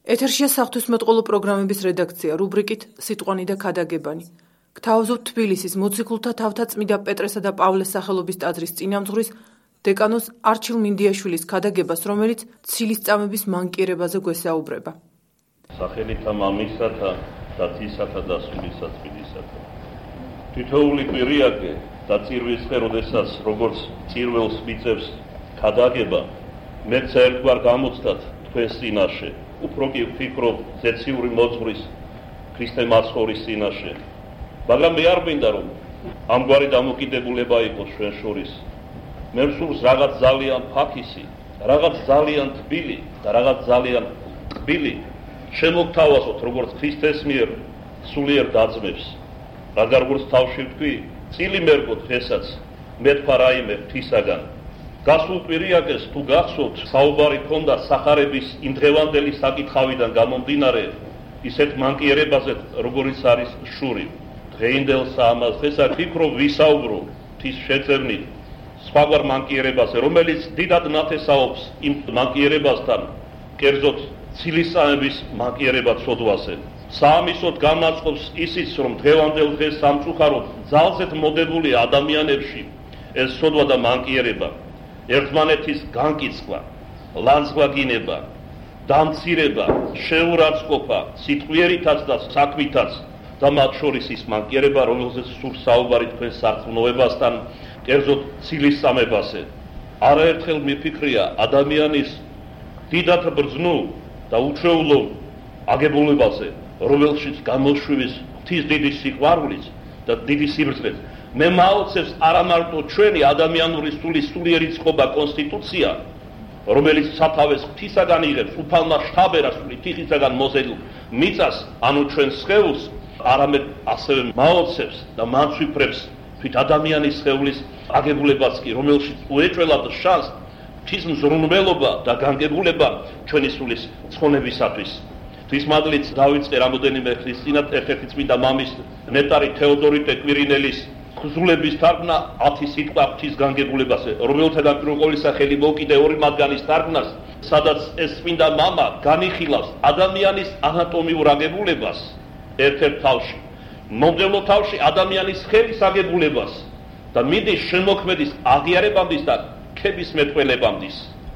ეთერშია საღვთისმეტყველო პროგრამების რედაქცია რუბრიკით სიტყვანი და ქადაგებანი. გთავაზობთ თბილისის მოციქულთა თავთა წმიდა პეტრესა და პავლეს სახელობის ტაძრის წინამძღვრის დეკანოს არჩილ მინდიაშვილის ქადაგებას, რომელიც ცილისწამების მანკიერებაზე გვესაუბრება. სახელითა მამისათა და ძისათა და სულისა წმინდისათა. თითოეული კვირიაკე და წირვისხე, როდესაც როგორც წირველს მიწევს ქადაგება, მეც ერთგვარ გამოცდათ თქვენს წინაშე. უფრო კი ვფიქრობ ზეციური მოძღვრის ქრისტე მაცხოვრის წინაშე. მაგრამ მე არ მინდა რომ ამგვარი დამოკიდებულება იყოს ჩვენ შორის. მე ვსურს რაღაც ძალიან ფაქისი, რაღაც ძალიან თბილი და რაღაც ძალიან ტკბილი შემოგთავაზოთ როგორც ქრისტეს მიერ სულიერ დაძმებს. რადგან როგორც თავში ვთქვი, წილი მერგოთ ესაც მეთქვა რაიმე ღვთისაგან. გასულ კვირიაკეს თუ გახსოვთ, საუბარი ჰქონდა სახარების იმ დღევანდელი საკითხავიდან გამომდინარე ისეთ მანკიერებაზე, როგორიც არის შური. დღეინდელსა ამას დღესა ვფიქრობ ვისაუბრო ღვთის შეწევნით სხვაგვარ მანკიერებაზე, რომელიც დიდად ნათესაობს იმ მანკიერებასთან, კერძოდ ცილისწამების მანკიერებად სოდვაზე. საამისოდ განაწყობს ისიც, რომ დღევანდელ დღეს სამწუხაროდ ძალზედ მოდებული ადამიანებში ეს სოდვა და მანკიერება ერთმანეთის განკიცხვა, ლანძღვაგინება, დამცირება, შეურაცხყოფა, სიტყვიერითაც და საქმითაც და მათ შორის ის მანკიერება, რომელზეც სურს საუბარი თქვენ სარწმუნოებასთან, კერძოდ ცილისწამებაზე. არაერთხელ მიფიქრია ადამიანის დიდად ბრძნულ და უჩვეულო აგებულებაზე, რომელშიც გამოშვების ღვთის დიდი სიყვარულიც და დიდი სიბრძნეც. მე მაოცებს არა მარტო ჩვენი ადამიანური სულიერი წყობა კონსტიტუცია, რომელიც სათავეს ღვთისაგან იღებს, უფალმა შთაბერასული თიხისაგან მოზიდულ მიწას, ანუ ჩვენ სხეულს, არამედ ასევე მაოცებს და მანცვიფრებს თვით ადამიანის სხეულის აგებულებაც კი, რომელშიც უეჭველად შანს ღვთის მზრუნველობა და განგებულება ჩვენი სულის ცხონებისათვის. ღვთისმადლით დავიწყე რამოდენიმე ხნის წინათ ერთ-ერთი წმინდა მამის ნეტარი თეოდორიტე კვირინელის ხზულების თარგმნა 10 სიტყვა ღვთის განგებულებაზე, რომელთაგან პირველ ყოვლისა ხელი მოკიდე 2 მათგანის თარგმნას, სადაც ეს წმინდა მამა განიხილავს ადამიანის ანატომიურ აგებულებას ერთ-ერთ თავში, მომდევნო თავში ადამიანის ხელის აგებულებას და მიდის შემოქმედის აღიარებამდის და ქების მეტყველებამდის.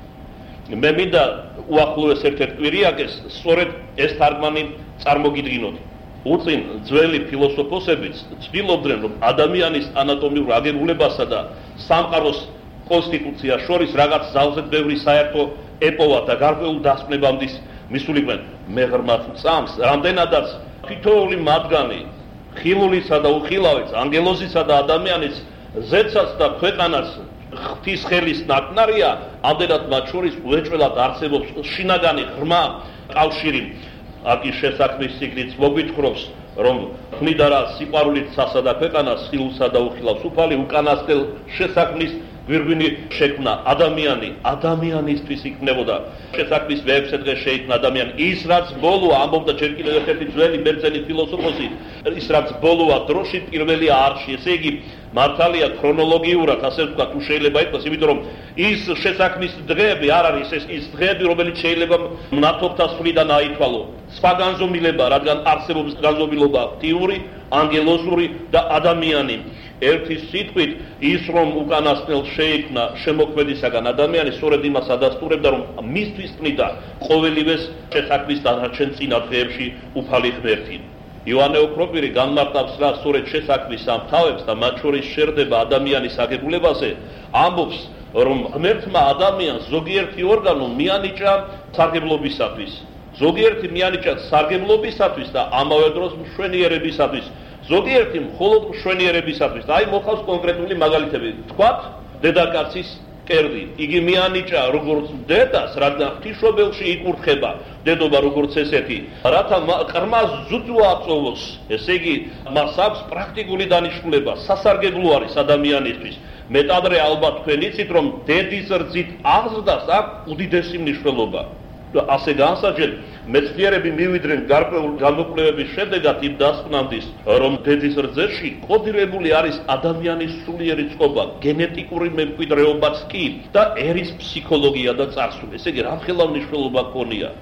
მე მინდა უახლოეს ერთ-ერთ კვირიაკეს სწორედ ეს თარგმანი წარმოგიდგინოთ. უწინ ძველი ფილოსოფოსებიც ცდილობდნენ, რომ ადამიანის ანატომიურ აგებულებასა და სამყაროს კონსტიტუციას შორის რაღაც ძალზედ ბევრი საერთო ეპოვა და გარკვეულ დასკვნებამდის მისულიყვნენ. მე ღრმად ვწამს, რამდენადაც თითოეული მათგანი ხილულისა და უხილავეც, ანგელოზისა და ადამიანის ზეცაც და ქვეყანას ღვთის ხელის ნაკნარია, ამდენად მათ შორის უეჭველად არსებობს შინაგანი ღრმა კავშირი. აქ ის შესაქმნის სიგნით მოგვითხრობს, რომ ქმნიდა რა სიყვარულით სასა და ქვეყანას, ხილულსა და უხილავს უფალი, უკანასკნელ შესაქმნის გვირგვინი შექმნა ადამიანი, ადამიანისთვის იქნებოდა. შესაქმნის მეექვსე დღეს შეიქმნა ადამიანი. ის რაც ბოლოა, ამბობდა ჯერ კიდევ ერთ-ერთი ძველი ბერძენი ფილოსოფოსი, ის რაც ბოლოა დროში პირველია არში. ესე იგი მართალია ქრონოლოგიურად, ასე ვთქვათ, თუ შეიძლება ითქვას, იმიტომ რომ ის შესაქმნის დღეები არ არის ის დღეები, რომელიც შეიძლება მნათობთა სულიდან აითვალო. სხვა განზომილება, რადგან არსებობს განზომილობა ღვთიური, ანგელოზური და ადამიანი. ერთი სიტყვით, ის რომ უკანასკნელ შეიქმნა შემოქმედისაგან ადამიანი, სწორედ იმას ადასტურებდა, რომ მისთვის წნიდა ყოველივეს შესაქმნის დანარჩენ წინა დღეებში უფალი ღმერთი. იოანე ოქროპირი განმარტავს რა სწორედ შესაქმნის ამ თავებს და მათ შორის შერდება ადამიანის აგებულებაზე, ამბობს, რომ ღმერთმა ადამიანს ზოგიერთი ორგანო მიანიჭა სარგებლობისათვის. ზოგიერთი მიანიჭა სარგებლობისათვის და ამავე დროს მშვენიერებისათვის. ზოგიერთი მხოლოდ მშვენიერებისათვის. აი მოხავს კონკრეტული მაგალითები. თქვათ, დედაკაცის კერდი. იგი მიანიჭა როგორც დედას, რადგან ღვთისმშობელში იკურთხება დედობა როგორც ესეთი, რათა ყრმას ზუსტო აწოვოს. ესე იგი, მას აქვს პრაქტიკული დანიშნულება, სასარგებლო არის ადამიანისთვის. მეტადრე ალბათ თქვენ იცით, რომ დედის რძით აღზრდას აქვს უდიდესი მნიშვნელობა. ასე განსაჯეთ, მეცნიერები მივიდნენ გარკვეული გამოკვლევების შედეგად იმ დასკვნამდის, რომ დედის რძეში კოდირებული არის ადამიანის სულიერი წყობა, გენეტიკური მემკვიდრეობაც კი და ერის ფსიქოლოგია და წარსული. ესე იგი, რამხელა მნიშვნელობა ჰქონია.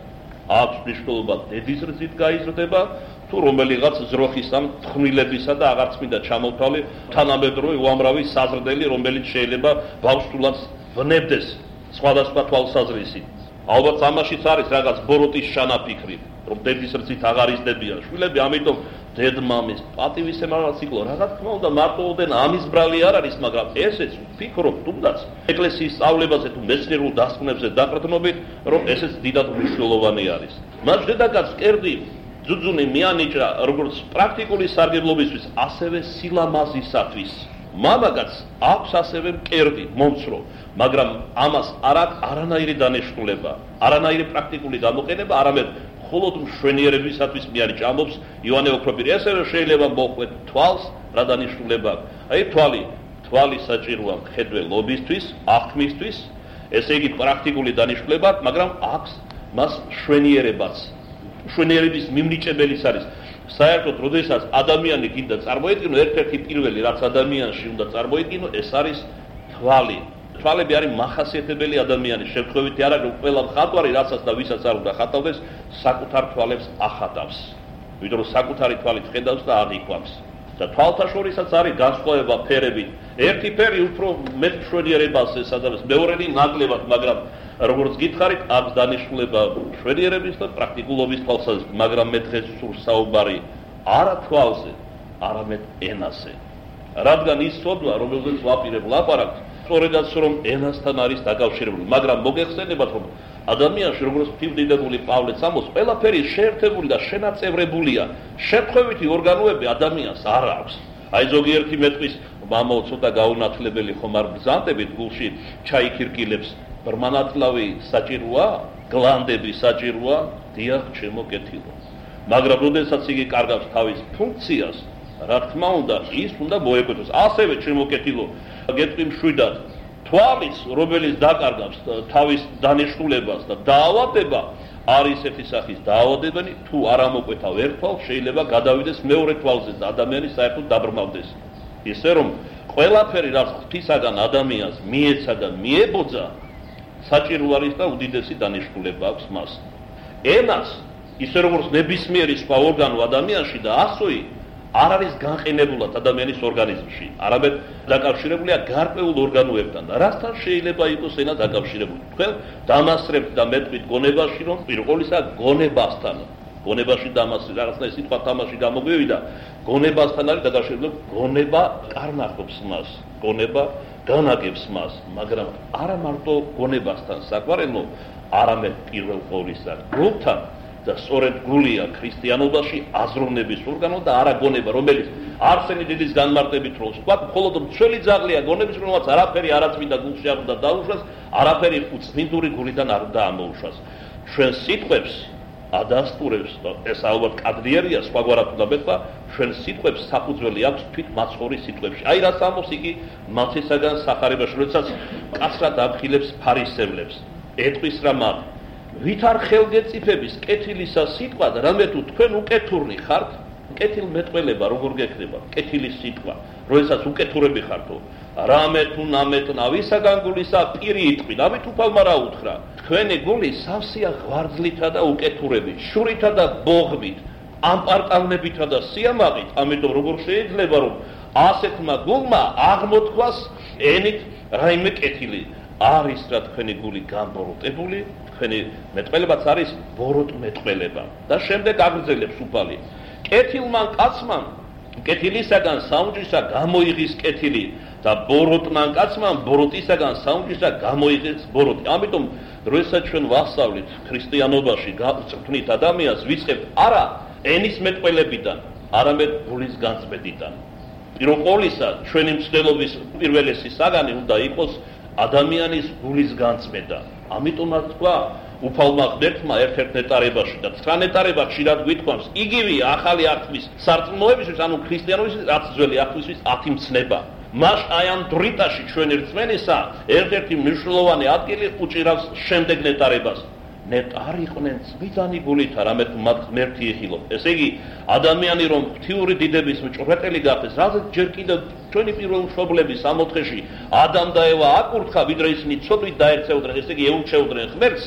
აქვს მნიშვნელობა დედის რძით გაიზრდება, თუ რომელიღაც ზროხის ამ თხმილებისა და აღარც მინდა ჩამოთვალე თანამედროვე უამრავი საზრდელი, რომელიც შეიძლება ბავშვთულაც ვნებდეს სხვადასხვა თვალსაზრისით. ალბათ ამაშიც არის რაღაც ბოროტის ჩანაფიქრი, რომ დედის რძით აღარ იზრდებიან შვილები, ამიტომ დედმამის პატივისცემა ციკლო, რა თქმა უნდა, მარტოოდენ ამის ბრალი არ არის, მაგრამ ესეც ვფიქრობ, თუნდაც ეკლესიის სწავლებაზე თუ მეცნიერულ დასკვნებზე დაყრდნობით, რომ ესეც დიდად მნიშვნელოვანი არის. მას დედაკაც კერდი ძუძუნი მიანიჭა როგორც პრაქტიკული სარგებლობისთვის, ასევე სილამაზისათვის. მამაკაც აქვს ასევე მკერდი, მომცრო, მაგრამ ამას არ აქვს არანაირი დანიშნულება, არანაირი პრაქტიკული გამოყენება, არამედ მხოლოდ მშვენიერებისათვის მიანიჭა. ამბობს იოანე ოქროპირი, ასევე შეიძლება მოხვდეთ თვალს, რა დანიშნულება აქვს. აი თვალი საჭიროა მხედველობისთვის, აღქმისთვის, ესე იგი პრაქტიკული დანიშნულება, მაგრამ აქვს მას მშვენიერებაც. მშვენიერების მიმნიჭებელიც არის. საერთოდ, როდესაც ადამიანი გინდა წარმოედგინო, ერთ-ერთი პირველი, რაც ადამიანში უნდა წარმოედგინო, ეს არის თვალი. თვალები არის მახასიათებელი ადამიანის შემთხვევითი არა, რომ ყველა მხატვარი, რასაც და ვისაც არ უნდა ხატავდეს, საკუთარ თვალებს ახატავს. ვიდრე რომ საკუთარი თვალით ხედავს და აღიქვამს. და თვალთა შორისაც არის განსხვავება ფერებით. ერთი ფერი უფრო მეტ მშვენიერებას ესაზღვრებს, მეორენი ნაკლებად, მაგრამ როგორც გითხარით, აქვს დანიშნულება მშვენიერების და პრაქტიკულობის თვალსაზრისით, მაგრამ მე დღეს სურს საუბარი არა თვალზე, არამედ ენაზე. რადგან ის სოდვა, რომელზეც ვაპირებ ლაპარაკს, სწორედაც რომ ენასთან არის დაკავშირებული, მაგრამ მოგეხსენებათ, რომ ადამიანში, როგორც ღვთისმდიდრული პავლეც ამბობს, ყველაფერი შეერთებული და შენაწევრებულია. შემთხვევითი ორგანოები ადამიანს არ აქვს. აი ზოგიერთი მეტყვის მამაო ცოტა გაუნათლებელი ხომ არ ბრძანდებით გულში ჩაიქირკილებს, ბრმანათლავი საჭიროა, გლანდები საჭიროა, დიახ, ჩემო კეთილო. მაგრამ როდესაც იგი კარგავს თავის ფუნქციას, რა თქმა უნდა, ის უნდა მოეკვეთოს. ასევე ჩემო კეთილო, გეტყვი მშვიდად, თვალის, რომელიც დაკარგავს თავის დანიშნულებას და დაავადება, არის ერთი სახის დაავადებანი, თუ არ ამოკვეთავ ერთ თვალს, შეიძლება გადავიდეს მეორე თვალზე და ადამიანი საერთოდ დაბრმავდეს. ისე რომ ყველაფერი, რაც ღვთისაგან ადამიანს მიეცა და მიებოძა, საჭირო არის და უდიდესი დანიშნულება აქვს მას. ენას, ისე როგორც ნებისმიერი სხვა ორგანო ადამიანში და ასოი, არ არის განყენებულად ადამიანის ორგანიზმში, არამედ დაკავშირებულია გარკვეულ ორგანოებთან და რასთან შეიძლება იყოს ენა დაკავშირებული. თქვენ დამასწრებთ და მეტყვით გონებაში, რომ პირველ ყოვლისა გონებასთან, გონებაში დამასწრე რაღაცნაირ სიტყვა თამაში გამოგვივიდა, გონებასთან არის დაკავშირებული, გონება კარნახობს მას, გონება განაგებს მას, მაგრამ არა მარტო გონებასთან საყვარელო, არამედ პირველ ყოვლისა გულთან და სწორედ გულია ქრისტიანობაში აზროვნების ორგანო და არა გონება, რომელიც არსენი დიდის განმარტებით როლს ვთქვათ, მხოლოდ მცველი ძაღლია გონების, რომელსაც არაფერი არაწმინდა გულში არ უნდა დაუშვას, არაფერი უწმინდური გულიდან არ უნდა ამოუშვას. ჩვენ სიტყვებს ადასტურებს და ეს ალბათ კადრიერია, სხვაგვარად უნდა მეთქვა, ჩვენ სიტყვებს საფუძველი აქვს თვით მაცხოვრის სიტყვებში. აი რაც ამბობს იგი მათესაგან სახარებაში, როდესაც კაცრად აფხილებს ფარისევლებს, ეტყვის რა მათ ვით არ ხელგეწიფების კეთილისა სიტყვა და რამე თუ თქვენ უკეთურნი ხართ, კეთილ მეტყველება როგორ გექნება, კეთილი სიტყვა, როდესაც უკეთურები ხართო, რამე თუ ნამე თუ ნავისაგან გულისა პირი იტყვი, ამით უფალმა რა უთხრა, თქვენი გული სავსეა ღვარძლითა და უკეთურებით, შურითა და ბოღმით, ამპარტავნებითა და სიამაყით, ამიტომ როგორ შეიძლება რომ ასეთმა გულმა აღმოთქვას ენით რაიმე კეთილი, არის რა თქვენი გული გამბოროტებული, თქვენი მეტყველებაც არის ბოროტ მეტყველება და შემდეგ აგრძელებს უფალი. კეთილმა კაცმა კეთილისაგან საუნჯისა გამოიღის კეთილი და ბოროტმა კაცმა ბოროტისაგან საუნჯისა გამოიღეს ბოროტი. ამიტომ როდესაც ჩვენ ვასწავლით ქრისტიანობაში გაწვრთნით ადამიანს, ვიწყებთ არა ენის მეტყველებიდან, არამედ გულის განწმენდიდან. პირველ ყოვლისა ჩვენი მცდელობის პირველესი საგანი უნდა იყოს ადამიანის გულის განწმენდა. ამიტომაც თქვა უფალმა ღმერთმა ერთ-ერთ ნეტარებაში და 9 ნეტარებაში ხშირად გვითქვამს, იგივეა ახალი აღთქმის სარწმუნოებისთვის, ანუ ქრისტიანობისთვის, რაც ძველი აღთქმისთვის 10 მცნება. მას აი ამ დრიტაში ჩვენი რწმენისა ერთ-ერთი მნიშვნელოვანი ადგილი უჭირავს შემდეგ ნეტარებას. ნეტარიყვნენ წმიდანი გულით, არამედ მათ ღმერთი იხილოთ. ესე იგი, ადამიანი რომ ღვთიური დიდების მჭვრეტელი გახდეს, რადგან ჯერ კიდევ ჩვენი პირველ მშობლების ამ ოთხეში ადამ და ევა აკურთხა, ვიდრე ისინი ცოდვით დაერწეოდნენ, ესე იგი ეურჩეოდნენ ღმერთს,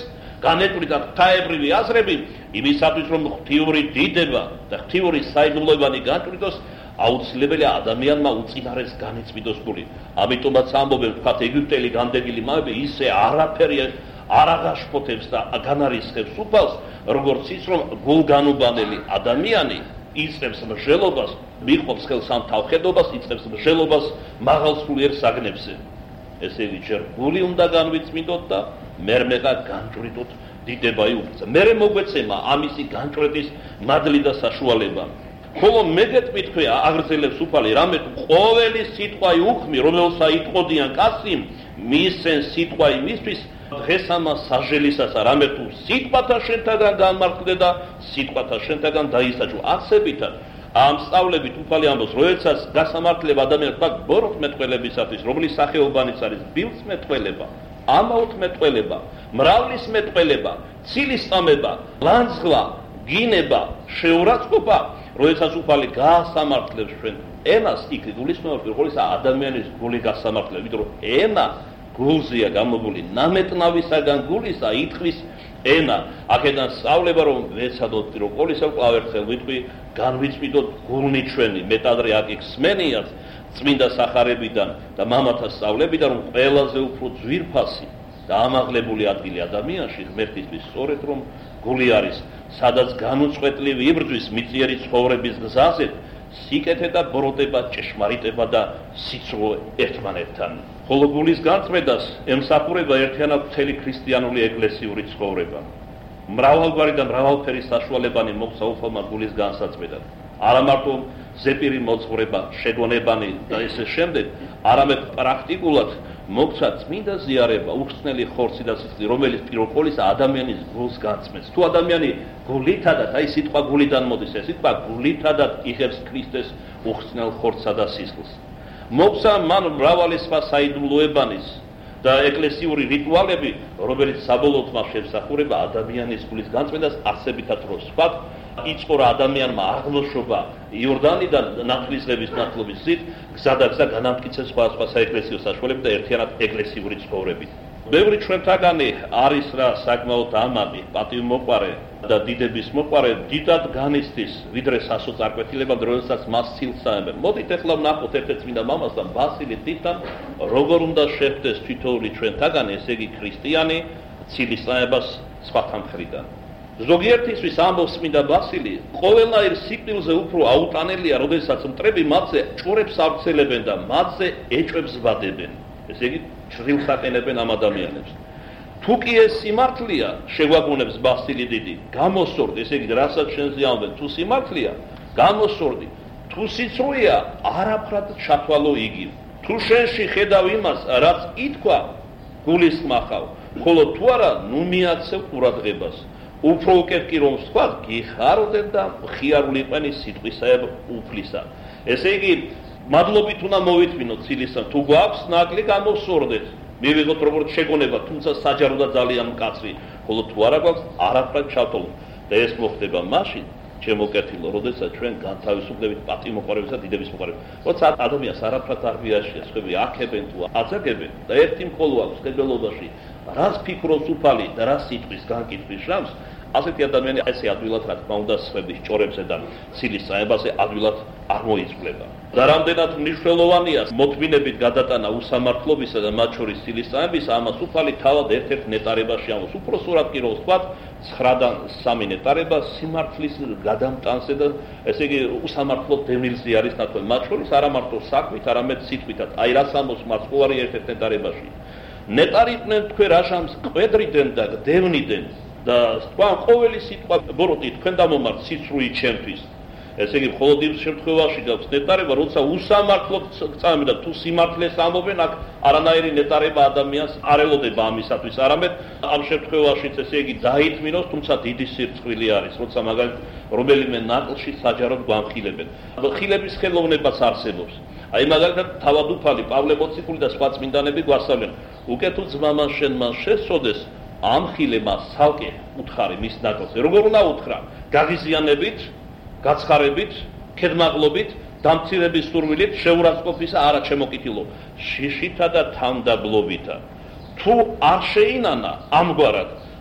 განეტვრით ღვთაებრივი აზრები იმისათვის რომ ღვთიური დიდება და ღვთიური საიდუმლოებანი განტვრიდოს აუცილებელია ადამიანმა უწინარეს განეწმიდოს გული. ამიტომაც ამბობენ თქვათ ეგვიპტელი განდეგილი მამები ისე არაფერი არ აღაშფოთებს და განარისხებს უფალს, როგორც ის რომ გულგანუბანელი ადამიანი იწევს მსჯელობას, მიჰყვებს ხელს ამ თავხედობას, იწევს მსჯელობას მაღალ სულიერ საგნებზე. ესე იგი, ჯერ გული უნდა განვიწმინდოთ და მერმეღა განჭვრიდოთ დიდება იუფლება. მერე მოგვეცემა ამისი განჭვრედის მადლი და საშუალება. ხოლო მედეთ მითქვია აგრძელებს უფალი, რამე თუ ყოველი სიტყვა უხმი, რომელსა იტყოდიან კაცი, მისცენ სიტყვა იმისთვის დღეს ამას საჟელისასა, რამე თუ სიტყვათა შენთაგან განმართლდე და სიტყვათა შენთაგან დაისაჯო. ასებითად ამ სწავლებით უფალი ამბობს, როდესაც გასამართლება ადამიანს თქვა ბოროტ მეტყველებისათვის, რომლის სახეობანიც არის ბილს მეტყველება, ამაოდ მეტყველება, მრავლის მეტყველება, ცილის წამება, ლანძღვა, გინება, შეურაცხყოფა, როდესაც უფალი გასამართლებს ჩვენ ენას, იქ გულისხმობა პირველისა ადამიანის გული გასამართლება, იმიტომ რომ ენა გულზეა გამოგული, ნამეტნავისაგან გულისა ითქვის ენა. აქედან სწავლება რომ ვეცადოთ პირველისა კვლავ ერთხელ ვიტყვი, განვიწმინდოთ გულნი ჩვენი, მეტადრე აკისმენიათ წმინდა სახარებიდან და მამათა სწავლებიდან, რომ ყველაზე უფრო ძვირფასი და ამაღლებული ადგილი ადამიანში ღმერთისთვის სწორედ რომ გული არის, სადაც განუწყვეტლივი იბრძვის მიწიერი ცხოვრების გზაზე სიკეთე და ბოროტება, ჭეშმარიტება და სიცრუე ერთმანეთთან. ხოლო გულის განწმენდას ემსახურება ერთიანად მთელი ქრისტიანული ეკლესიური ცხოვრება. მრავალგვარი და მრავალფერი საშუალებანი მოხდა უფალმა გულის განსაწმენდად. არა მარტო ზეპირი მოძღვრება, შეგონებანი და ესე შემდეგ, არამედ პრაქტიკულად მოხდა წმინდა ზიარება, უხსნელი ხორცი და სისხლი, რომელიც პირველ ყოვლისა ადამიანის გულს განწმენს. თუ ადამიანი გულითადად, აი სიტყვა გულიდან მოდის, ეს სიტყვა გულითადად იღებს ქრისტეს უხსნელ ხორცსა და სისხლს. მოხდა მან მრავალი სხვა საიდუმლოებანის და ეკლესიური რიტუალები, რომელიც საბოლოოდ მას შეემსახურება ადამიანის გულის განწმენდას, არსებითად რო ვსვათ, იწყო რა ადამიანმა აღმოშობა იორდანიდან ნათლისღების ნათლობის გზით, გზადაგზა განამტკიცეს სხვადასხვა საეკლესიო საშუალებებით და ერთიანად ეკლესიური ცხოვრებით. ბევრი ჩვენთაგანი არის რა საკმაოდ ამაყი, პატივმოყვარე და დიდების მოყვარე, დიდად განიცდის ვიდრე სასოწარკვეთილებად, როდესაც მას სილს აემენ. მოდით ახლა ვნახოთ ერთ-ერთ წმინდა მამასთან, ბასილი დიდთან, როგორ უნდა შეხვდეს თითოეული ჩვენთაგანი, ესე იგი ქრისტიანი, ცილის წამებას სხვათა მხრიდან. ზოგიერთისთვის ამბობს წმინდა ბასილი, ყოველნაირ სიკვდილზე უფრო აუტანელია, როდესაც მტრები მათზე ჭურებს ავრცელებენ და მათზე ეჭვებს ვადებენ. ესე იგი, ჩრდილს აყენებენ ამ ადამიანებს. თუ კი ეს სიმართლეა, შეგვაგონებს ბასილი დიდი, გამოსორდი, ესე იგი, რასაც შენზე ამბობენ, თუ სიმართლეა, გამოსორდი, თუ სიცრუეა, არაფრად ჩათვალო იგი. თუ შენში ხედავ იმას, რაც ითქვა, გულისხმახავ, ხოლო თუ არა, ნუ მიაცევ ყურადღებას. უფრო უკეთ კი რომ ვთქვა, გიხარდებ და მხიარული იყვენი სიტყვისა უფლისა. ესე იგი, მადლობით უნდა მოვითმინოთ ცილისა, თუ გვაქვს ნაკლი გამოვსორდეთ. მივიღოთ როგორც შეგონება, თუმცა საჯაროდა ძალიან მკაცრი, ხოლო თუ არა გვაქვს, არაფრად ჩავთვალოთ. და ეს მოხდება მაშინ, ჩემო კეთილო, როდესაც ჩვენ განთავისუფლებით პატივმოყვარეობის და დიდების მოყვარეობის. როცა ადამიანს არაფრად არ მიაშია, სხვები აქებენ თუ აწაგებენ და ერთი მხოლო აქვს ხებელობაში, რას ფიქრობს უფალი და რა სიტყვის განკითხვის ჟამს, ასეთი ადამიანი ესე ადვილად რა თქმა უნდა სხვების ჭორებზე და ცილის წამებაზე ადვილად არ მოიწვლება. და რამდენად მნიშვნელოვანია მოთმინებით გადატანა უსამართლობისა და მათ შორის ცილის წამების, ამას უფალი თავად ერთ-ერთ ნეტარებაში ამბობს. უпроსტად კი რო ვთქვათ, 9-დან 3 ნეტარება სიმართლის გადამტანზე და ესე იგი უსამართლო დევნილზე არის ნათქვამი. მათ შორის არა მარტო საქმით, არამედ სიტყვითაც. აი რას ამბობს მაცხოვარი ერთ-ერთ ნეტარებაში. ნეტარიყვნენ თქვენ რაჟამს ყვედრიდან და დევნიდან და თქვენ ყოველი სიტყვა ბოროტი თქვენ დამომართ სიცრუე ჩემთვის. ესე იგი მხოლოდ იმ შემთხვევაში გაქვს ნეტარება, როცა უსამართლოდ წამები და თუ სიმართლეს ამბობენ, აქ არანაირი ნეტარება ადამიანს არ ელოდება ამისათვის, არამედ ამ შემთხვევაშიც ესე იგი დაითმინოს, თუმცა დიდი სირცხვილი არის, როცა მაგალითად რომელიმე ნაკლში საჯაროდ გვამხილებენ. ხილების ხელოვნებაც არსებობს. აი მაგალითად თავადუფალი პავლე მოციქული და სხვა წმინდანები გვასწავლენ, უკეთო ძმამა შენ მას შესწოდეს, ამ ხილებას ცალკე უთხარი მის ნაკლზე. როგორ უნდა უთხრა? გაღიზიანებით, გაცხარებით, ქედმაღლობით, დამცირების სურვილით, შეურაცხყოფისა არა ჩემოკითილო, შიშითა და თანდაბლობითა. თუ არ შეინანა ამგვარად,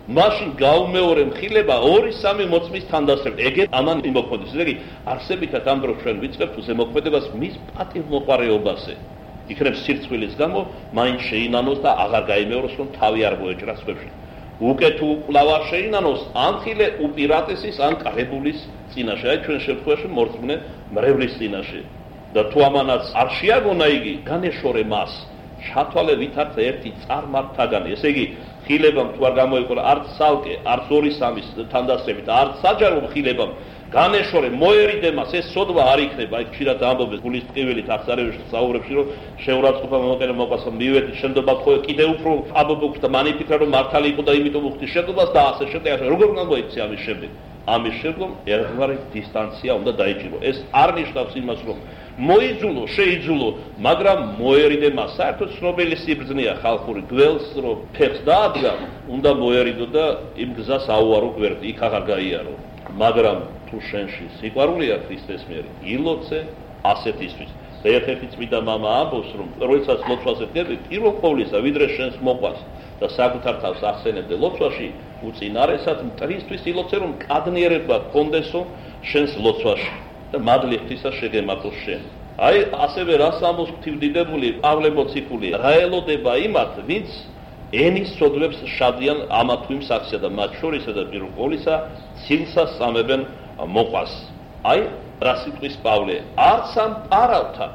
მაშინ გაუმეორე მხილება 2-3 მოწმის თანდასწრებით. ეგეთ ამან იმოქმედეს. ესე იგი, არსებითად ამ დროს ჩვენ ვიწყებთ ზემოქმედებას მის პატივმოყვარეობაზე. იქნებ სირცხვილის გამო მაინც შეინანოს და აღარ გაიმეოროს, რომ თავი არ მოეჭრას ქვებში. უკეთ უკვლავ შეინანოს ან ხილე უპირატესის ან კრებულის წინაშე. აი ჩვენ შემთხვევაში მორწმუნე მრევლის წინაშე. და თუ ამანაც არ შეაგონა იგი, განეშორე მას. შათვალე ვითარცა ერთი წარმართთაგანი. ესე იგი, ხილებამ თუ არ გამოიყო არც სალკე, არც 2-3 თანდასწრებით, არც საჯარო ხილებამ განეშორე მოერიდე მას, ეს სოდვა არ იქნება. აი ხშირად ამბობენ გულის ტყივილით აღსარევში საუბრებში, რომ შეურაცხყოფა მომყენა მოყვასო მივედი შემდგომ ხო კიდე უფრო აბობოქს და მანი ფიქრა რომ მართალი იყო და იმიტომ უხდი შემდგომას და ასე შემდეგ. როგორ უნდა მოიქცე ამის შემდეგ? ამის შემდგომ ერთგვარი დისტანცია უნდა დაიჭირო. ეს არ ნიშნავს იმას, რომ მოიძულო, შეიძულო, მაგრამ მოერიდე მას. საერთოდ ცნობილი სიბრძნეა ხალხური გველს, რომ ფეხს დაადგა, უნდა მოერიდო და იმ გზას აუარო გვერდი, იქ აღარ გაიარო. მაგრამ თუ შენში სიყვარულია ქრისტეს მიერ, ილოცე ასეთისთვის. და ერთ-ერთი წმინდა მამა ამბობს, რომ როდესაც ლოცვაზე დგები, პირველ ყოვლისა, ვიდრე შენს მოყვას და საკუთარ თავს ახსენებდე ლოცვაში, უწინარესად მტრისთვის ილოცე, რომ კადნიერება გქონდესო შენს ლოცვაში და მადლი ღვთისა შეგემართოს შენ. აი ასევე რას ამბობს ღვთივდიდებული პავლე მოციქული, რა ელოდება იმათ, ვინც ენის სოდვებს შადიან ამა თუ იმ საქმეა და მათ შორისა და პირველ ყოვლისა ცილსა სამებენ მოყვას. აი რა სიტყვის პავლე, არც ამ პარავთა,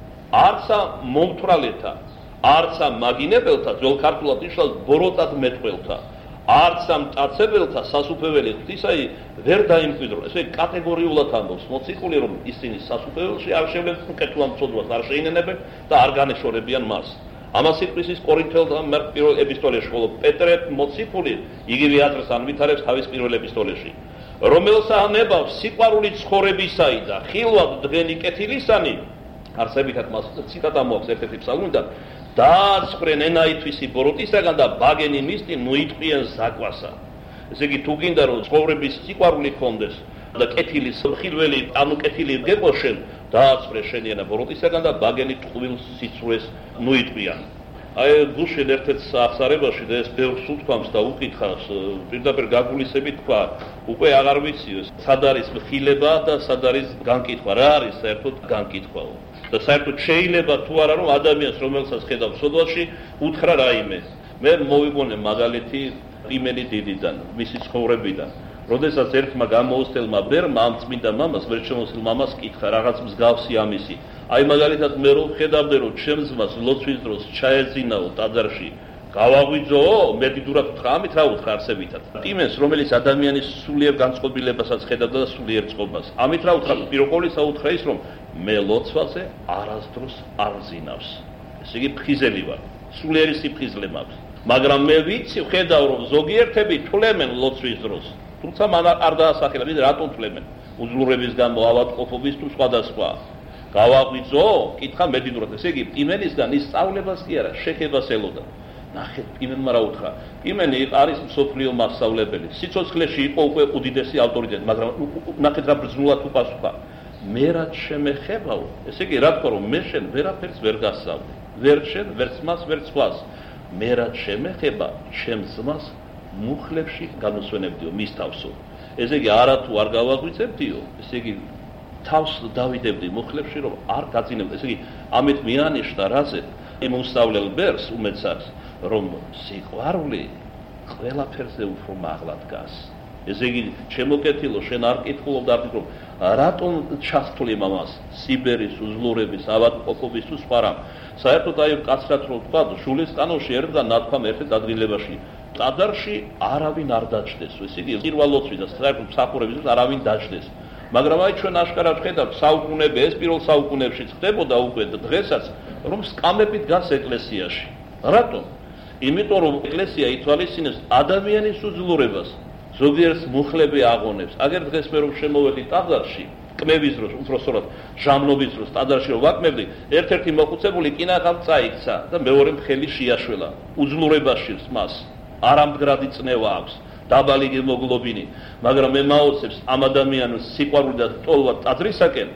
არც ამ მომთვრალეთა, არც ამ მაგინებელთა, ძველ ქართულად ნიშნავს ბოროტად მეტყველთა, არც ამ ტაცებელთა სასუფეველი ღვთისაი ვერ დაიმკვიდრო. ესე კატეგორიულად ამბობს მოციქული, რომ ისინი სასუფეველში არ შევლენ კეთილ მწოდვას არ შეინენებენ და არ განეშორებიან მას. ამას იტყვის ის კორინთელთა პირველ ეპისტოლეში, ხოლო პეტრე მოციქული იგივე აზრს ანვითარებს თავის პირველ ეპისტოლეში. რომელსა ანებავს სიყვარული ცხოვრებისაი და ხილვად დღენი კეთილისანი, არსებითად მას ციტატა მოაქვს ერთ-ერთი ფსალმიდან, დააცხრენ ენაითვისი ბოროტისაგან და ბაგენი მისტი ნუიტყვიან ზაკვასა. ესე იგი, თუ გინდა რომ ცხოვრების სიყვარული გქონდეს და კეთილის ხილველი, ანუ კეთილი გეყო შენ, დააცხრე შენიანა ბოროტისაგან და ბაგენი ტყუილ სიცრუეს ნუიტყვიან. აი გუშინ ერთ-ერთ აღსარებაში და ეს ბევრს უთქვამს და უკითხავს, პირდაპირ გაგულისებით თქვა, უკვე აღარ ვიციო, სად არის ხილება და სად არის განკითხვა, რა არის საერთოდ განკითხვაო. და საერთოდ შეიძლება თუ არა რომ ადამიანს რომელსაც ხედავ სოდვაში უთხრა რაიმე. მე მოვიგონე მაგალითი იმენი დიდიდან, მისი ცხოვრებიდან. როდესაც ერთმა გამოუსწელმა ბერმა ამ წმინდა მამას, ვერ შემოსილ მამას კითხა რაღაც მსგავსი ამისი. აი მაგალითად მე რომ ხედავდე რომ ჩემს ძმას ლოცვის დროს ჩაეძინაო ტაძარში, გავაღვიძოო, მე დიდურად ვთქვა, ამით რა უთხრა არსებითად. იმენს რომელიც ადამიანის სულიერ განწყობილებასაც ხედავდა და სულიერ წყობას. ამით რა უთხრა? პირველ ყოვლისა უთხრა ის რომ მე ლოცვაზე არასდროს არ ვზინავს. ესე იგი ფხიზელი ვარ, სულიერი სიფხიზლე მაქვს. მაგრამ მე ვიცი, ხედავ რომ ზოგიერთები თვლემენ ლოცვის დროს. თუმცა მან არ დაასახელა, რატომ თვლემენ? უძლურების გამო, ავადმყოფობის თუ სხვადასხვა. გავაღვიძო, კითხა მედიდურად. ესე იგი, პიმენისგან ის სწავლებას კი არა, შეხებას ელოდა. ნახეთ, პიმენმა რა უთხრა? პიმენი არის მსოფლიო მასწავლებელი. სიცოცხლეში იყო უკვე უდიდესი ავტორიტეტი, მაგრამ ნახეთ რა ბრძნულად უპასუხა. მე რაც შემეხებაო, ესე იგი, რა თქვა რომ მე შენ ვერაფერს ვერ გასწავლე. ვერ შენ, ვერც მას, ვერც სხვას. მე რაც შემეხება, ჩემს ძმას მუხლებში განუსვენებდიო მის თავსო. ესე იგი, არათუ არ გავაღვიძებდიო, ესე იგი თავს დავიდებდი მუხლებში, რომ არ გაძინებდი. ესე იგი, ამით მიანიშნა რაზე იმ უსწავლელ ბერს უმეცად, რომ სიყვარული ყველაფერზე უფრო მაღლა დგას. ესე იგი, შემოკეთილო, შენ არ კითხულობ და არ ფიქრობ, რატომ ჩასთვლი მამას სიბერის, უძლურების, ავადმყოფობის თუ სხვა რამ. საერთოდ აი კაცრად რო თქვა, შულის კანონში ერთხელ ნათქვამ ერთ ადგილებაში ტაძარში არავინ არ დაჯდეს. ესე იგი, პირველლოცვის და საერთოდ მსახურების დროს არავინ დაჯდეს. მაგრამ აი ჩვენ აშკარად ხედავთ საუკუნეები, ეს პირველ საუკუნეებში ხდებოდა უკვე დღესაც, რომ სკამები დგას ეკლესიაში. რატომ? იმიტომ რომ ეკლესია ითვალისწინებს ადამიანის უძლურებას. ზოგიერთს მუხლები აღონებს. აგერ დღეს მე რომ შემოვედი ტაძარში, კმევის დროს, უпроსტად ჟამნობის დროს ტაძარში რომ ვაკმევდი, ერთ-ერთი მოხუცებული კინაღამ წაიქცა და მეორე მხელი შეაშველა. უძლურებაში მას არამდგრადი წნევა აქვს, დაბალი გემოგლობინი, მაგრამ მე მაოცებს ამ ადამიანს სიყვარული და ტოლვა ტაძრისაკენ,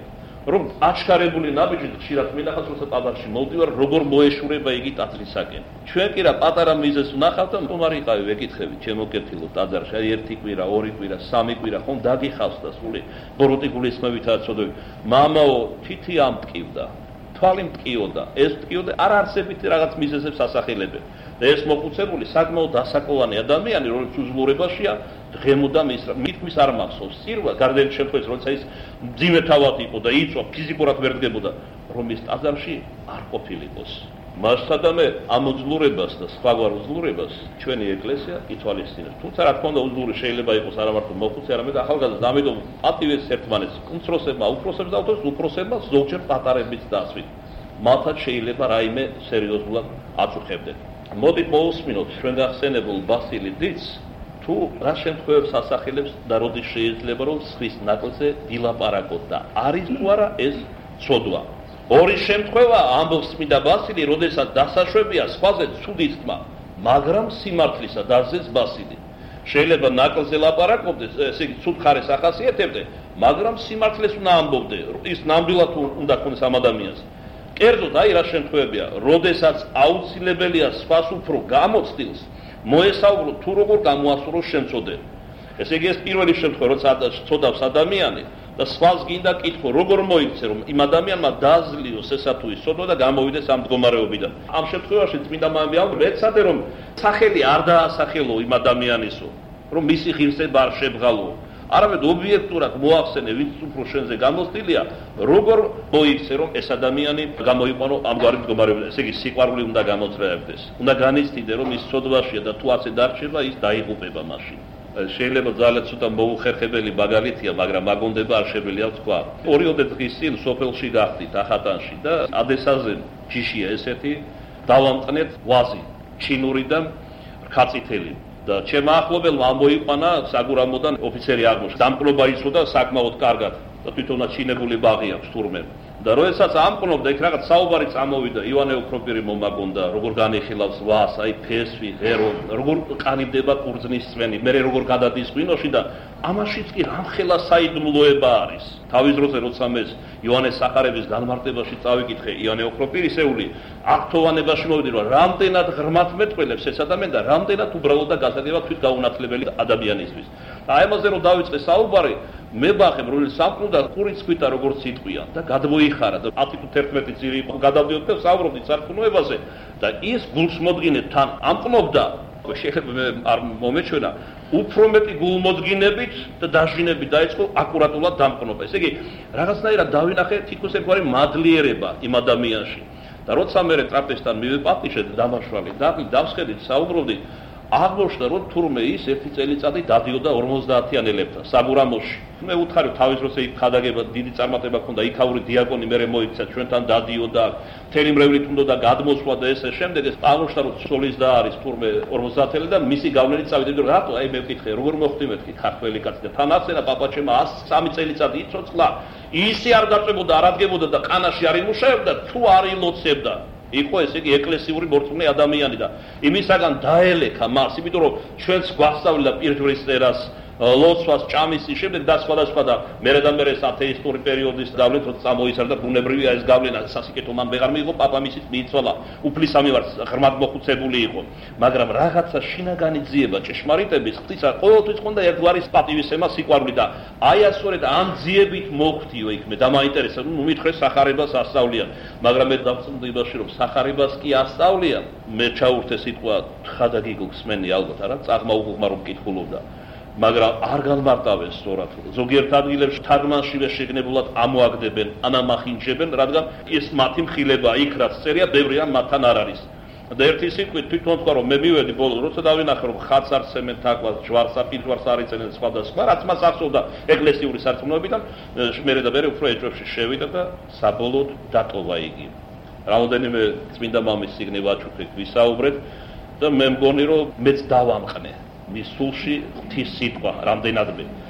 რომ აჩქარებული ნაბიჯი ხშირად მინახავს, როცა ტაძარში მოვდივარ, როგორ მოეშურება იგი ტაძრისაკენ. ჩვენ კი რა პატარა მიზეზს ვნახავთ და თუმარი იყავი ვეკითხები, ჩემო კეთილო ტაძარში, აი ერთი კვირა, ორი კვირა, სამი კვირა ხომ დაგიხავს და სული ბოროტი გულისხმებითაა წოდები. მამაო, თითი ამტკივდა. თვალი მტკიოდა, ეს მტკიოდა არ არსებითი რაღაც მიზეზებს ასახელებენ. და ეს მოხუცებული საკმაოდ დასაკვოვანი ადამიანი, რომელიც უძლურებაშია, დღემოდა მითქმის არ მახსოვს. სირვა გარდაიცვალა შემთხვევაში, როცა ის მძიმე თავად იყო და იწვა, ფიზიკურად ვერ დგებოდა, რომ ის ტაძარში არ ყოფილიყოს. მასთადამე ამ უძლურებას და სხვაგვარ უძლურებას ჩვენი ეკლესია ითვალისწინებს. თუმცა რა თქმა უნდა უძლური შეიძლება იყოს არა მარტო მოხუცე, არამედ ახალგაზრდა, ამიტომ პატივეს ერთმანეთს უმცროსებმა უფროსებს დავთოს, უფროსებმა ზოგჯერ პატარებიც დასვით. მათაც შეიძლება რაიმე სერიოზულად აწუხებდნენ. მოდით მოусმინოთ ჩვენ გახსენებულ ბასილი დიც თუ რა შემთხვევებს ასახელებს და როდის შეიძლება რომ სხვის ნაკლზე დილაპარაკოთ და არის თუ არა ეს ცოდვა. ორი შემთხვევა ამბობს წმინდა ბასილი, როდესაც დასაშვებია სხვაზე ცუდის თქმა, მაგრამ სიმართლისა დაზეს ბასილი. შეიძლება ნაკლზე ლაპარაკობდეს, ესე იგი ცუდ ხარეს ახასიათებდე, მაგრამ სიმართლეს უნდა ამბობდე, ის ნამდვილად უნდა ქონდეს ამ ადამიანს. კერძოდ აი რა შემთხვევებია, როდესაც აუცილებელია სხვას უფრო გამოცდილს მოესაუბრო თუ როგორ გამოასწოროს შემწოდე. ესე იგი ეს პირველი შემთხვევა, როცა ცოდავს ადამიანი და სხვას გინდა კითხო, როგორ მოიქცე, რომ იმ ადამიანმა დააძლიოს ესა თუ ის ცოდვა და გამოვიდეს ამ მდგომარეობიდან. ამ შემთხვევაში წმინდა მამები მეცადე რომ სახელი არ დაასახელო იმ ადამიანისო, რომ მისი ღირსება არ შებღალო. არამედ ობიექტურად მოახსენე, ვინც უფრო შენზე გამოცდილია, როგორ მოიქცე, რომ ეს ადამიანი გამოიყვანო ამგვარი მდგომარეობიდან. ესე იგი სიყვარული უნდა გამოწვევდეს. უნდა განიცდიდე, რომ ის ცოდვაშია და თუ ასე დარჩება, ის დაიღუპება მაშინ. შეიძლება ძალიან ცოტა მოუხერხებელი მაგალითია, მაგრამ მაგონდება არ შეგვიძლია თქვა. ორიოდე დღის წინ სოფელში გახდით ახატანში და ადესაზე ჯიშია ესეთი დავამყნეთ ვაზი, ჩინური და რქაწითელი. და ჩემ ახლობელმა ამოიყვანა საგურამოდან ოფიცერი აღმოჩნდა. დამკნობა იცოდა საკმაოდ კარგად და თვითონაც ჩინებული ბაღი აქვს თურმე. და როდესაც ამკნობდა, იქ რაღაც საუბარი წამოვიდა, ივანე ოქროპირი მომაგონდა, როგორ განიხილავს ვას, აი ფესვი, ღერო, როგორ ყანიბდება ყურძნის წვენი, მე როგორ გადადის ღვინოში და ამაშიც კი რამხელა საიდუმლოება არის. თავის დროზე როცა მე ივანეს სახარების განმარტებაში წავიკითხე ივანე ოქროპირისეული, აქტოვანებაში მოვიდი, რომ რამდენად ღრმად მეტყველებს ეს ადამიანი და რამდენად უბრალოდ და გასაგებად თვით გაუნათლებელი ადამიანისთვის. და აი ამაზე რომ დავიწყე საუბარი, მე ბახებ, რომელიც სამკნოდა ყურიც ქვითა როგორც სიტყვია და გადმოიხარა და 10-11 წელი იყო გადავდიოდ და საუბრობდით სარწმუნოებაზე და ის გულს მოდგინე თან ამკნობდა, შეიძლება მე არ მომეჩვენა, უფრო მეტი გულმოდგინებით და დაჟინებით დაიწყო აკურატულად დამკნობა. ესე იგი, რაღაცნაირად დავინახე თითქოს ერთგვარი მადლიერება იმ ადამიანში. და როცა მე ტრაპეზთან მივეპატიშე დამაშვალი და დავსხედით, საუბრობდი, აღმოჩნდა, რომ თურმე ის ერთი წელიწადი დადიოდა 50-იან ელებთან საგურამოში. მე უთხარი თავის დროს იქ ხადაგება დიდი წარმატება ჰქონდა, იქაური დიაკონი მე მოიქცა ჩვენთან დადიოდა, მთელი მრევლით უნდა გადმოსვლა და ესე შემდეგ ეს აღმოჩნდა, რომ სოლის და არის თურმე 50-ელი და მისი გავლენით წავიდა, რომ რატო აი მე ვკითხე, როგორ მოხდი მეთქი ხართველი კაცი და თან ახსენა პაპაჩემა 103 წელიწადი იცოცხლა, ისი არ დაწვებოდა, არ ადგებოდა და ყანაში არ იმუშავებდა, თუ არ ილოცებდა. იყო ესე იგი ეკლესიური მორწმუნე ადამიანი და იმისაგან დაელექა მას, იმიტომ რომ ჩვენს გვასწავლა პირდვრის წერას, ლოცვას, ჭამის შემდეგ და სხვადასხვა და მერე და მერე ათეისტური პერიოდის გავლენით როცა წამოიცარდა ბუნებრივია ეს გავლენა, სასიკეთო მან ვეღარ მიიღო, პაპა მისით მიიცვალა, უფლისამი ვარ, ღრმად მოხუცებული იყო, მაგრამ რაღაცა შინაგანი ძიება, ჭეშმარიტების ღვთისა ყოველთვის ხონდა ერთგვარი პატივისცემა, სიყვარული და აი ასწორედ ამ ძიებით მოხდიო იქ მე და მაინტერესა, ნუ მითხრეს სახარებას ასწავლიან, მაგრამ მე დავწუნდი იმაში, რომ სახარებას კი ასწავლიან, მე ჩაურთე სიტყვა ხადაგიგო გსმენი ალბათ არა, წაღმა უღმა რომ კითხულობდა. მაგრამ არ განმარტავენ სწორად. ზოგიერთ ადგილებში თარგმანშივე შეგნებულად ამოაგდებენ, ანამახინჯებენ, რადგან ეს მათი მხილება იქ რაც წერია, ბევრი ამ მათთან არ არის. და ერთი სიტყვით თვითონ თქვა რომ მე მივედი ბოლოს, როცა დავინახე რომ ხატს არ ცემენ თაგვას, ჯვარს აპირჯვარს არ იწენენ სხვადასხვა, რაც მას ახსოვდა ეკლესიური სარწმუნოებიდან, მერე და მერე უფრო ეჭვებში შევიდა და საბოლოოდ დატოვა იგი. რამოდენიმე წმინდა მამის სიგნე ვაჩუქეთ, ვისაუბრეთ და მე მგონი რომ მეც დავამყნე. მის სულში ღვთის სიტყვა რამდენადმე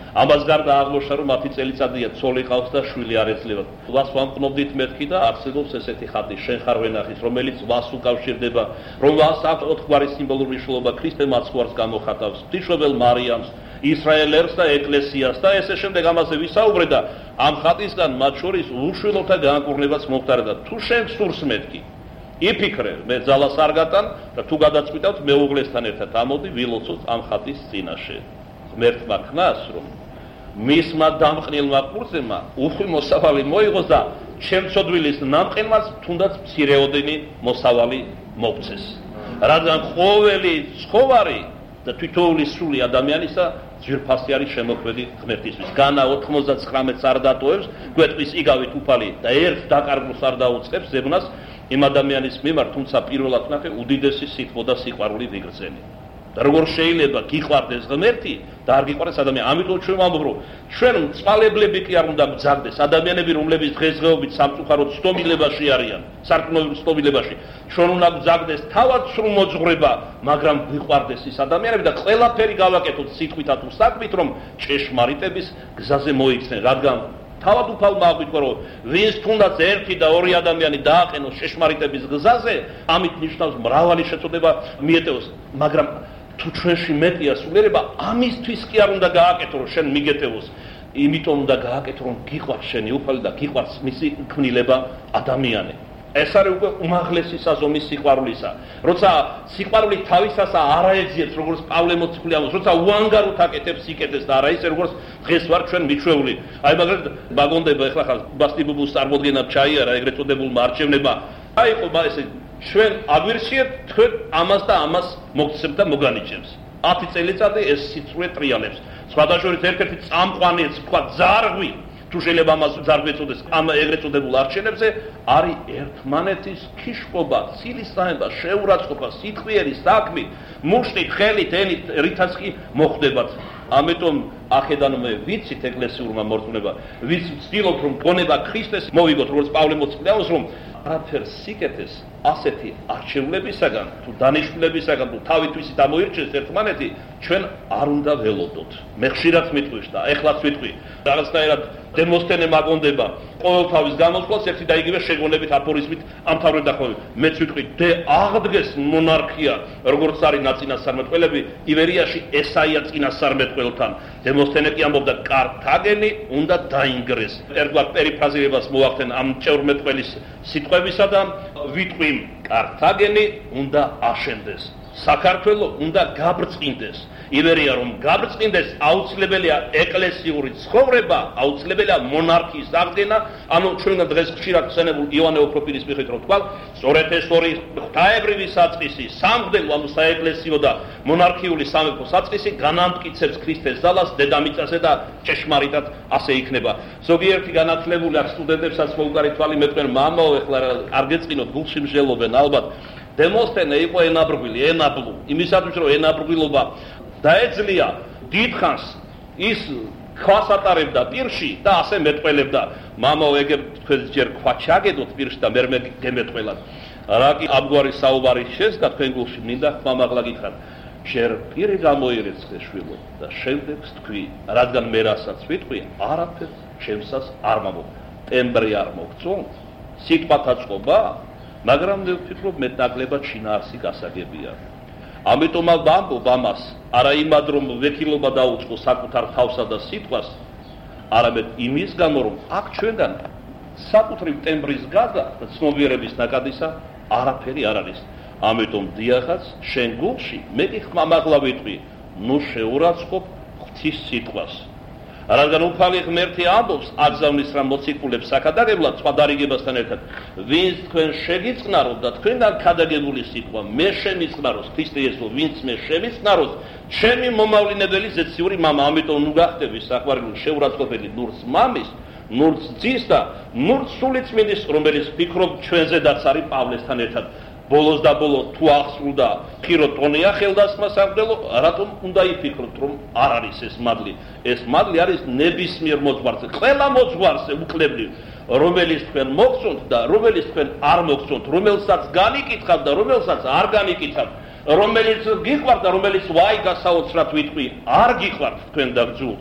ამას გარდა აღმოჩნდა რომ 10 წელიწადია ცოლი ყავს და შვილი არ ეძლევა. ვას ვამყნობდით მეთქი და არსებობს ესეთი ხატი შენ ხარ ვენახის, რომელიც ვას უკავშირდება, რომ ვას აქვს ოთხგვარი სიმბოლური მნიშვნელობა, ქრისტე მაცხვარს გამოხატავს, ღვთისმშობელ მარიამს, ისრაელ ერს და ეკლესიას და ესე შემდეგ ამაზე ვისაუბრე და ამ ხატისგან მათ შორის უშვილოთა განკურნებაც მომხდარა. თუ შენ სურს მეთქი იფიქრე, მე ძალას არ გატან და თუ გადაწყვიტავთ მეუღლესთან ერთად ამოდი ვილოცოთ ამ ხატის წინაშე. ღმერთმა ქნას რომ მისმა დამყნილმა ყურზემა უხვი მოსავალი მოიღოს და შემცოდვილის ნამყენმაც თუნდაც მცირეოდენი მოსავალი მოგცეს. რადგან ყოველი ცხოვარი და თითოეული სული ადამიანისა ძვირფასი არის შემოქმედი ღმერთისთვის. განა 99-ს არ დატოვებს, გვეტყვის იგავით უფალი და ერთ დაკარგულს არ დაუწყებს ზებნას იმ ადამიანის მიმართ, თუმცა პირველად ნახე უდიდესი სითბო და სიყვარული ვიგრძენი. და როგორ შეიძლება გიყვარდეს ღმერთი და არ გიყვარდეს ადამიანი. ამიტომ ჩვენ ვამბობ, რომ ჩვენ წყალებლები კი არ უნდა გძაგდეს, ადამიანები, რომლებიც დღესდღეობით სამწუხაროდ სტომილებაში არიან, სარკმლოვან სტომილებაში, ჩვენ უნდა გძაგდეს თავად სრულ მოძღვრება, მაგრამ გიყვარდეს ის ადამიანები და ყველაფერი გავაკეთოთ სიტყვითა თუ საქმით, რომ ჭეშმარიტების გზაზე მოიქცნენ, რადგან თავად უფალმა აღვიქვა, რომ ვინც თუნდაც ერთი და ორი ადამიანი დააყენოს ჭეშმარიტების გზაზე, ამით ნიშნავს მრავალი შეწოდება მიეტევოს, მაგრამ თუ ჩვენში მეტია სულიერება, ამისთვის კი არ უნდა გააკეთო, რომ შენ მიგეტევოს, იმიტომ უნდა გააკეთო, რომ გიყვარს შენი უფალი და გიყვარს მისი ქმნილება ადამიანი. ეს არის უკვე უმაღლესი საზომის სიყვარულისა. როცა სიყვარული თავისას არ აეძიებს, როგორც პავლე მოციქული ამბობს, როცა უანგაროდ აკეთებს სიკეთეს და არა ისე, როგორც დღეს ვარ ჩვენ მიჩვეული. აი მაგალითად მაგონდება ეხლა ხარ ბასტიბუბუს წარმოდგენა ჩაიარა ეგრეთ წოდებულმა არჩევნებმა. აი ყობა ესე ჩვენ აგვირჩიებთ თქვენ ამას და ამას მოგცემთ და მოგანიჭებს. 10 წელიწადი ეს სიწვე ტრიალებს. სხვადასხვა ერთ-ერთი წამყვანი თქვა ძარღვი თუ შეიძლება ამას ძარღვი ეწოდეს ამ ეგრეთ წოდებულ არჩევნებზე არის ერთმანეთის ქიშკობა, ცილისწამება, შეურაცხყოფა, სიტყვიერი საქმე, მუშტით, ხელით, ენით, რითაც კი მოხდებათ. ამიტომ ახედან მე ვიცით ეკლესიურმა მორწმუნეებმა, ვის ვცდილობთ რომ გონება ქრისტეს მოვიგოთ, როგორც პავლე მოციქული ამბობს, რომ არაფერ სიკეთეს ასეთი არჩევნებისაგან თუ დანიშნულებისაგან თუ თავითვისი დამოირჩეს ერთმანეთი ჩვენ არ უნდა ველოდოთ. მე ხშირად მიტყვის და ეხლაც ვიტყვი, რაღაცნაირად დემოსთენე მაგონდება ყოველთავის გამოსვლას ერთი და იგივე შეგონებით აფორიზმით ამთავრებდა ხოლმე. მეც ვიტყვი, დე აღდგეს მონარქია, როგორც არის ნაწინასწარმეტყველები ივერიაში ესაია წინასწარმეტყველთან. დემოსთენე კი ამბობდა, კართაგენი უნდა დაინგრეს. ერთგვარ პერიფრაზირებას მოახდენ ამ ჭევრმეტყველის სიტყვებისა და ვიტყვი, კართაგენი უნდა აშენდეს. საქართველო უნდა გაბრწყინდეს. ივერია რომ გაბრწყინდეს, აუცილებელია ეკლესიური ცხოვრება, აუცილებელია მონარქიის აღდგენა. ანუ ჩვენ დღეს ხშირად ხსენებულ იოანე ოქროპირის მიხედვით რომ თქვა, სწორედ ეს ორი ღვთაებრივი საწყისი, სამღვდელო, ანუ საეკლესიო და მონარქიული სამეფო საწყისი განამტკიცებს ქრისტეს ძალას დედამიწაზე და ჭეშმარიტად ასე იქნება. ზოგიერთი განათლებული აქ სტუდენტებსაც მოუყარი თვალი მეტყვენ, მამაო, ეხლა არ გეწყინოთ, გულში მსჯელობენ ალბათ. დემოსთენე იყო ენაბრგვილი, ენაბლუ, იმისათვის რომ ენაბრგვილობა დაეძლია დიდხანს ის ქვას ატარებდა პირში და ასე მეტყველებდა. მამაო, ეგერ თქვენ ჯერ ქვა ჩაგედოთ პირში და მე გემეტყველად. რა კი ამგვარი საუბარი შესდგა თქვენ გულში, მინდა ხმამაღლა გითხრათ. ჯერ პირი გამოირეცხე შვილო და შემდეგ თქვი, რადგან მე რასაც ვიტყვი, არაფერს ჩემსას არ მომო. ტემბრი არ მოგწონთ, სიტყვათა წყობა, მაგრამ მე ვფიქრობ მეტნაკლებად შინაარსი გასაგებია. ამიტომ ვამბობ ამას, არა იმად რომ ვექილობა დაუწყო საკუთარ თავსა და სიტყვას, არამედ იმის გამო რომ აქ ჩვენგან საკუთრივ ტემბრის გაზა და ცნობიერების ნაკადისა არაფერი არ არის. ამიტომ დიახაც შენ გულში მე კი ხმამაღლა ვიტყვი, ნუ შეურაცხყოფ ღვთის სიტყვას. რადგან უფალი ღმერთი ამბობს აგზავნის რა მოციქულებს საკადაგებლად სხვა დარიგებასთან ერთად, ვინც თქვენ შეგიწყნაროთ და თქვენგან ქადაგებული სიტყვა მე შემიწყნაროს, ქრისტე იესო, ვინც მე შემიწყნაროს, ჩემი მომავლინებელი ზეციური მამა. ამიტომ ნუ გახდები საყვარელი შეურაცხყოფელი ნურს მამის, ნურს ძის და ნურს სულიწმინდის, რომელიც ფიქრობ ჩვენზედაც არის პავლესთან ერთად. ბოლოს და ბოლოს თუ აღსრულდა ხიროტონია ხელდასხმა სამღვდელო, რატომ უნდა იფიქროთ რომ არ არის ეს მადლი? ეს მადლი არის ნებისმიერ მოძღვარზე, ყველა მოძღვარზე უკლებლივ, რომელიც თქვენ მოგწონთ და რომელიც თქვენ არ მოგწონთ, რომელსაც განიკითხავთ და რომელსაც არ განიკითხავთ, რომელიც გიყვართ და რომელიც ვაი გასაოცრად ვიტყვი, არ გიყვართ თქვენ და გძულთ.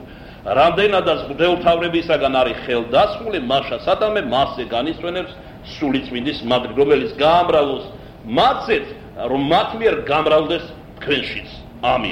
რამდენადაც მღვდელმთავრებისაგან არის ხელდასხმული, მაშა სადამე მასზე განისვენებს სულიწმინდის მადლი, რომელიც გაამრავლოს მათზეც, რომ მათ მიერ გამრავლდეს თქვენშიც. ამინ.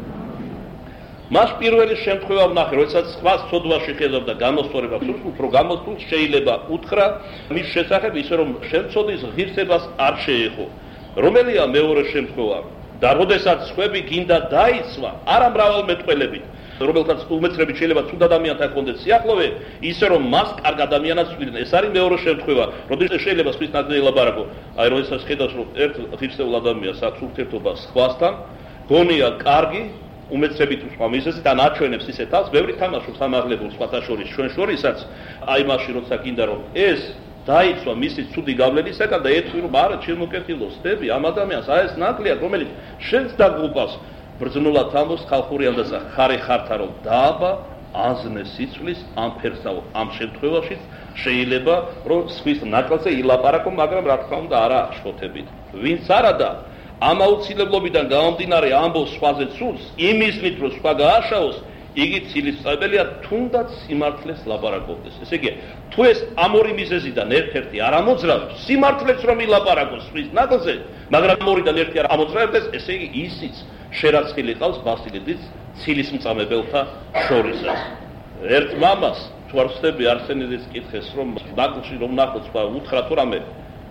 მას პირველი შემთხვევა ვნახე, როდესაც სხვა ცოდვაში ხედავდა გამოსწორება, უფრო გამოსწორ შეიძლება უთხრა მის შესახებ ისე რომ შემცოდის ღირსებას არ შეეხო. რომელია მეორე შემთხვევა? და როდესაც სხვები გინდა დაიცვა, არა მრავალმეტყველებით, რომელთაც უმეცრებით შეიძლება ცუდ ადამიანთან ჰქონდეს სიახლოვე, ისე რომ მას კარგ ადამიანად ცვლიდნენ. ეს არის მეორე შემთხვევა, როდესაც შეიძლება სხვის ნაცვლად ელაბარაკო. აი როდესაც ხედავს რომ ერთ ღირსეულ ადამიანს აქვს ურთიერთობა სხვასთან, გონია კარგი, უმეცრებით უსვა მიზეზით ან აჩვენებს ისე თავს, ბევრი თამაშობს ამაღლებულ სხვათა შორის, ჩვენ შორისაც, აი მაშინ როცა გინდა რომ ეს დაიცვა მისი ცუდი გავლენისაგან და ეთქვი რომ არა ჩემოკეთილო სტები ამ ადამიანს აი ეს ნაკლია რომელიც შენს დაგუპავს ბრძნულად ამბობს ხალხური ამდასა ხარი ხართა რომ დააბა აზნე სიცვლის ამ ფერსაო ამ შემთხვევაშიც შეიძლება რომ სხვის ნაკლზე ილაპარაკო მაგრამ რა თქმა უნდა არა შოთებით ვინც არადა ამ აუცილებლობიდან გამომდინარე ამბობს სხვაზე ცუდს იმისნით რომ სხვა გააშაოს იგი ცილისწებელია თუნდაც სიმართლეს ლაპარაკობდეს. ესე იგი, თუ ეს ამ ორი მიზეზიდან ერთ-ერთი არ ამოძრავებს, სიმართლეც რომ ილაპარაკოს სხვის ნაკლზე, მაგრამ ორიდან ერთი არ ამოძრავებს, ესე იგი ისიც შერაცხილი ყავს ბასილიდიც ცილისმწამებელთა შორისაც. ერთ მამას თუ არ ვცდები არსენიძის კითხეს, რომ ნაკლში რომ ნახოთ სხვა უთხრა თუ რამე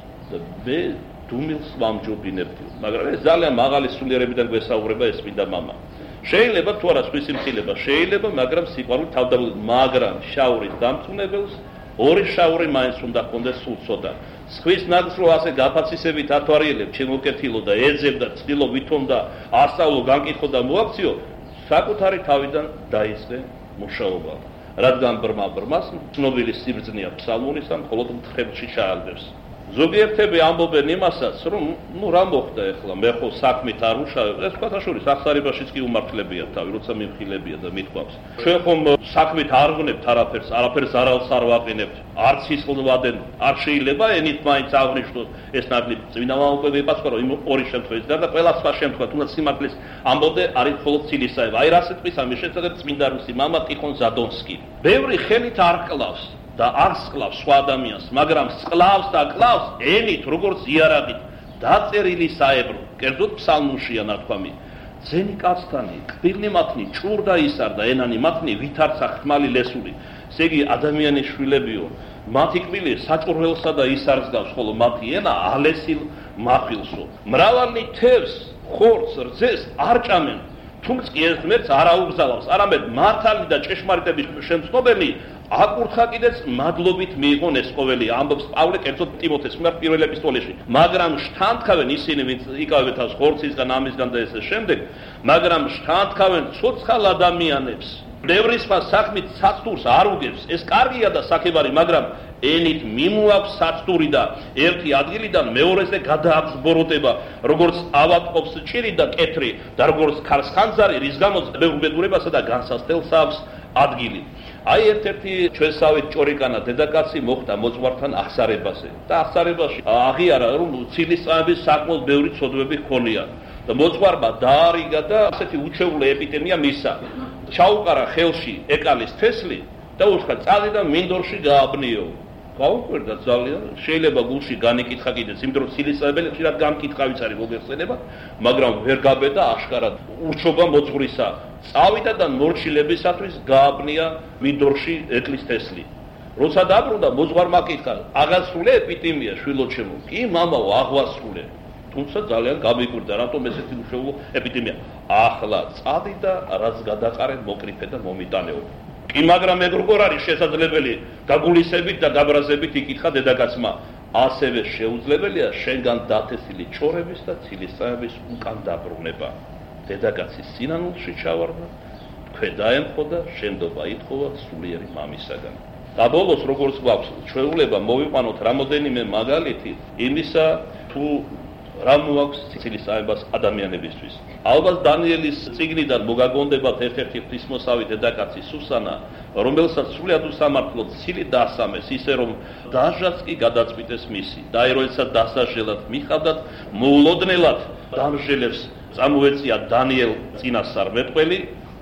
მე დუმილს ვამჯობინებდი, მაგრამ ეს ძალიან მაღალი სულიერებიდან გვესაუბრება ეს წმინდა მამა. შეიძლება თუ არა სხვისი მხილება შეიძლება მაგრამ სიყვარული თავდაპირველად მაგრამ შაურის დამწუნებელს ორი შაური მაინც უნდა ჰქონდეს სულ ცოტა სხვის ნაკლს რო ასე გაფაცისებით ათვარიელებ ჩემოკეთილო და ეძებ და ცდილო ვითომ და ასწავლო განკითხო და მოაქციო საკუთარი თავიდან დაისწრე მუშაობა რადგან ბრმას ცნობილი სიბრძნეა ფსალმუნისა მხოლოდ მთხეებში ჩააგდებს ზოგიერთები ამბობენ იმასაც, რომ რა მოხდა ახლა, მე ხო საქმით არ ვუშავებ, ეს სხვათა შორის ახსარებაშიც კი უმართლებია თავი, როცა მიმხილებია და მithქვავს. ჩვენ ხომ საქმით არ ვღნებთ არაფერს არალს არ ვაყინებთ, არც ისხლვადენ, არ შეიძლება ენით მაინც აღნიშნოს ეს ნაკლი წმინდა მამაკვები იპასუხა, რომ იმ ორი შემთხვევის და ყველა სხვა შემთხვევა, თუნდაც სიმართლის ამბობდე არის მხოლოდ ცილისაება. აი რა სიტყვის ამის შესახებ წმინდა რუსი მამა ტიხონ ზადონსკი. ბევრი ხელით არ კლავს. და არ სკლავს სხვა ადამიანს, მაგრამ სკლავს და კლავს ენით, როგორც იარაღით, დაწერილი საებრო, კერძოდ ფსალმუნშია ნათქვამი. ძენი კაცთანი, კბილნი მათნი, ჭურდა ისარდა, ენანი მათნი, ვითარცა ხმალი ლესული. ესე იგი, ადამიანის შვილებიო, მათი კბილი საჭურველსა და ისარს გავს, ხოლო მათი ენა ალესილ მახვილსო. მრავალი თევს, ხორცს, რძეს არ ჭამენ, თუმცა კი ეს ღმერთს არ აუგზავნავს, არამედ მართალი და ჭეშმარიტების შემცნობელი აკურთხა კიდეც მადლობით მიიღონ ეს ყოველი ამბობს პავლე კერძოდ ტიმოთეს მიმართ პირველ ეპისტოლეში მაგრამ შთანთქავენ ისინი ვინც იკავებენ თავს ხორცისგან ამისგან და ესე შემდეგ მაგრამ შთანთქავენ ცოცხალ ადამიანებს ბევრი სხვა საქმით საცდურს არ უგებს ეს კარგია და საქებარი მაგრამ ენით მიმოაქვს საცდური და ერთი ადგილიდან მეორეზე გადააბზბოროტება როგორც ავადყოფს ჭირი და კეთრი და როგორც ქარს ხანძარი რის გამოც ბევრ ბედურებასა და განსასწრელს აქვს ადგილი აი ერთ-ერთი ჩვენსავით ჭორიკანა დედაკაცი მოხდა მოძღვართან აღსარებაზე და აღსარებაში აღიარა რომ ცილისწამების საკმაოდ ბევრი ცოდვები ჰქონია და მოძღვარმა დაარიგა და ასეთი უჩვეულო ეპიდემია მისცა ჩაუყარა ხელში ეკალის თესლი და უთხრა წადი და მინდორში გააბნიო გაუკვირდა ძალიან შეიძლება გულში განიკითხა კიდეც იმიტომ რომ ცილისწამებელი ხშირად გამკითხავიც არის მოგეხსენება მაგრამ ვერ გაბედა აშკარად ურჩობა მოძღვრისა წავიდა და მორჩილებისათვის გააბნია მინდორში ეკლის თესლი როცა დაბრუნდა მოძღვარმა კითხა აღასრულე ეპიდემია შვილოჩემო კი მამაო აღვასრულე თუმცა ძალიან გამიკვირდა რატომ ესეთი უშუალო ეპიდემია ახლა წადი და რაც გადაყარე მოკრიფე და მომიტანეო კი მაგრამ ეგ როგორ არის შესაძლებელი გაგულისებით და გაბრაზებით იკითხა დედაკაცმა ასევე შეუძლებელია შენგან დათესილი ჭორების და ცილისწამების უკან დაბრუნება დედაკაცი სინანულში ჩავარდა ქვედაემხო და შენდობა ითხოვა სულიერი მამისაგან და ბოლოს როგორც გვაქვს ჩვეულება მოვიყვანოთ რამოდენიმე მაგალითი იმისა თუ რა მოაქვს ცილისწამებას ადამიანებისთვის ალბათ დანიელის წიგნიდან მოგაგონდებათ ერთ-ერთი ღვთისმოსავი დედაკაცი სუსანა რომელსაც სრულიად უსამართლოდ ცილი დასამეს ისე რომ დაჟაც კი გადაწყვიტეს მისი და აი როდესაც დასაჟელად მიხავდათ მოულოდნელად დამჟელებს წამოეწია დანიელ წინასწარმეტყველი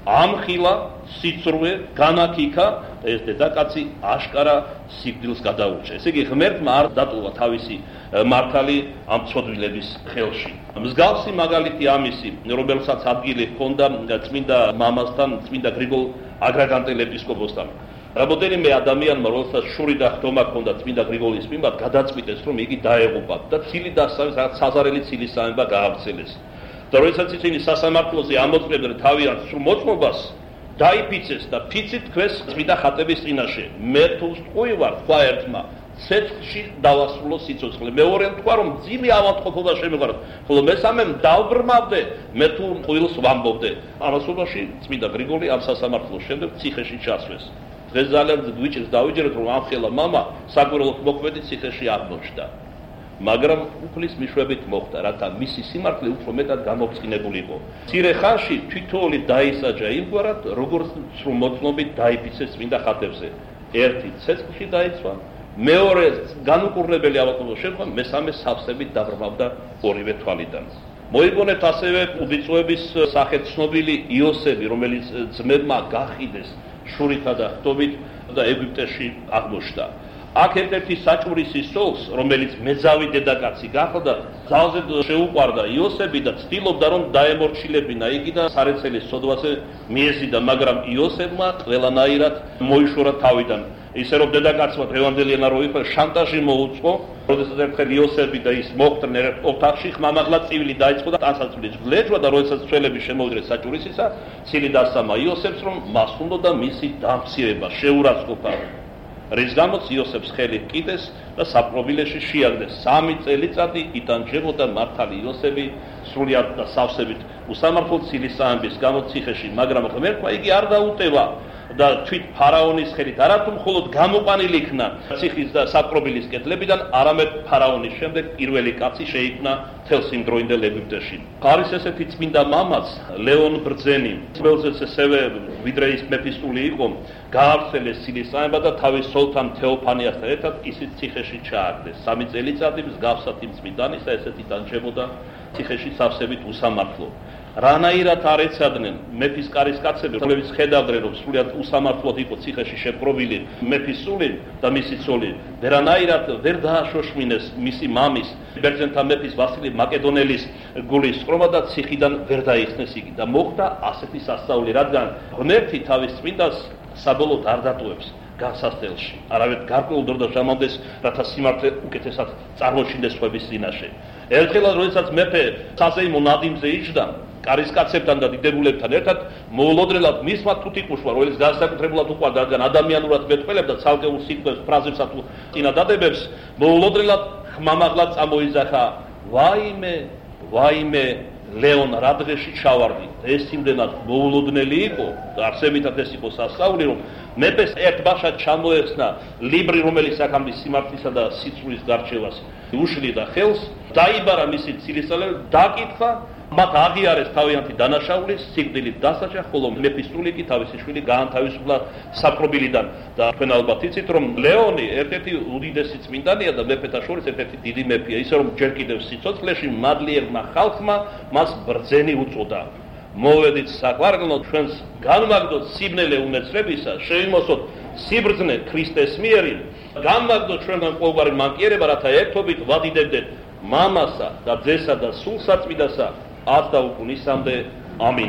ამხილა, სიცრუე, განაკიქა და ეს დედაკაცი აშკარა სიკვდილს გადაურჩა. ესე იგი ღმერთმა არ დატოვა თავისი მართალი ამ ცოდვილების ხელში. მსგავსი მაგალითი ამისი, რომელსაც ადგილი ჰქონდა წმინდა მამასთან, წმინდა გრიგოლ აგრაგანტელ ეპისკოპოსთან. რამოდენიმე ადამიანმა, რომელსაც შური და ხდომა ჰქონდა წმინდა გრიგოლის მიმართ, გადაწყვიტეს, რომ იგი დაეღუპათ და ცილი დასავეს, რაღაც საზარელი ცილისაება გაავრცელეს. და როდესაც ისინი სასამართლოზე ამოწმებდნენ თავიანთ სრულ მოწმობას, დაიფიცეს და ფიცით თქვეს წმინდა ხატების წინაშე. მე თუ ვსტყვი ვარ, თქვა ერთმა, ცეცხლში დავასრულო სიცოცხლე. მეორემ თქვა, რომ ძიმე ავადმყოფობა შემეღაროთ, ხოლო მესამემ დავბრმავდე, მე თუ ყვილს ვამბობდე. ამასობაში წმინდა გრიგოლი ამ სასამართლოს შემდეგ ციხეში ჩასვეს. დღეს ძალიან გვიჭირს დავიჯეროთ, რომ ამხელა მამა საგვირელოთ მოქმედი ციხეში აღმოჩნდა. მაგრამ უფლის მიშვებით მოხდა, რათა მისი სიმართლე უფრო მეტად გამოფწინებული იყო. მცირე ხანში თვითოული დაისაჯა იმგვარად, როგორც სრულმოწმობით დაიფიცეს წმინდა ხატებზე. ერთი ცეცხლში დაიცვა, მეორე განუკურნებელი ავადმყოფობა შეხვდა, მესამე სავსებით დაბრმავდა ორივე თვალიდან. მოიგონეთ ასევე უბიწოების სახით ცნობილი იოსები, რომელიც ძმებმა გაყიდეს შურითა და ხდომით და ეგვიპტეში აღმოჩნდა. აქ ერთ-ერთი საჭურისი სოლს, რომელიც მეძავი დედაკაცი გახდა, ძალზე შეუყვარდა იოსები და ცდილობდა, რომ დაემორჩილებინა იგი და სარეცელის სოდვაზე მიეზიდა, მაგრამ იოსებმა ყველანაირად მოიშორა თავიდან. ისე რომ დედაკაცმა დღევანდელიანა რო იყო, შანტაჟი მოუწყო, როდესაც ერთხელ იოსები და ის მოხვდნენ ერთ ოთახში, ხმამაღლა წივილი დაიწყო და ტანსაცმლის გლეჯვა და როდესაც ცველები შემოვიდნენ საჭურისისა, ცილი დასამა იოსებს, რომ მას უნდა მისი დამცირება, შეურაცხყოფა. რის გამოც იოსებს ხელი ჰკიდეს და საპყრობილეში შეაგდეს. 3 წელიწადი იტანჯებოდა მართალი იოსები სრულიად და სავსებით უსამართლო ცილისაამბის გამო ციხეში, მაგრამ ღმერთმა იგი არ დაუტევა და თვით ფარაონის ხელით არათუ მხოლოდ გამოყვანილი იქნა ციხის და საპყრობილის კედლებიდან, არამედ ფარაონის შემდეგ პირველი კაცი შეიქმნა მთელს იმ დროინდელ ეგვიპტეში. არის ესეთი წმინდა მამაც, ლეონ ბრძენი, რომელზეც ესევე ვიდრე ის მეფისწული იყო, გაავრცელეს ცილისაება და თავის სულთან თეოფანიასთან ერთად ისიც ციხეში ჩააგდეს. 3 წელიწადი მსგავსად იმ წმინდანისა ესეთი დანჯებოდა ციხეში სავსებით უსამართლო. რანაირად არ ეცადნენ მეფის კარისკაცები, რომლებიც ხედავდნენ, რომ სრულიად უსამართლოდ იყო ციხეში შეპყრობილი მეფის სული და მისი ცოლი, ვერანაირად ვერ დააშოშმინეს მისი მამის, ბერძენთა მეფის ვასილი მაკედონელის გულის სწრომა და ციხიდან ვერ დაიხსნეს იგი და მოხდა ასეთი სასწაული, რადგან ღმერთი თავის წმინდას საბოლოოდ არ დატოვებს განსასწელში, არავით გარკვეულ დრო და ჟამამდეს, რათა სიმართლე უკეთესად წარმოჩინდეს სხვების წინაშე. ერთხელაც, როდესაც მეფე საზეიმო ნადიმზე იჯდა, კარისკაცებთან და დიდებულებთან ერთად, მოულოდნელად მისმა თუთიყუშვა, რომელიც განსაკუთრებულად უყვარდა, რადგან ადამიანურად მეტყველებდა ცალკეულ სიტყვებს, ფრაზებსა თუ წინადადებებს, მოულოდნელად ხმამაღლა წამოიძახა, ვაიმე, ვაიმე, ლეონ რა დღეში ჩავარდი. ეს იმდენად მოულოდნელი იყო და არსებითად ეს იყო სასწაული, რომ მეფეს ერთ ბაშად ჩამოეხსნა ლიბრი, რომელიც აქამდე სიმართლისა და სიცრუის გარჩევას უშლიდა ხელს, დაიბარა მისი ცილისწალები, დაკითხა, მათ აღიარეს თავიანთი დანაშაული, სიკვდილით დასაჯა, ხოლო მეფის სული კი თავისი შვილი გაანთავისუფლა საპყრობილიდან. და თქვენ ალბათ იცით, რომ ლეონი ერთ-ერთი უდიდესი წმინდანია და მეფეთა შორის ერთ-ერთი დიდი მეფეა, ისე რომ ჯერ კიდევ სიცოცხლეში მადლიერმა ხალხმა მას ბრძენი უწოდა. მოვედით საყვარგლო, ჩვენს განვაგდოთ სიბნელე უნეცრებისა, შევიმოსოთ სიბრძნე ქრისტეს მიერი, განვაგდოთ ჩვენგან ყოველგვარი მანკიერება, რათა ერთობით ვადიდებდეთ მამასა და ძესა და სულ საწმიდასა ას და უკუნისამდე. ამინ.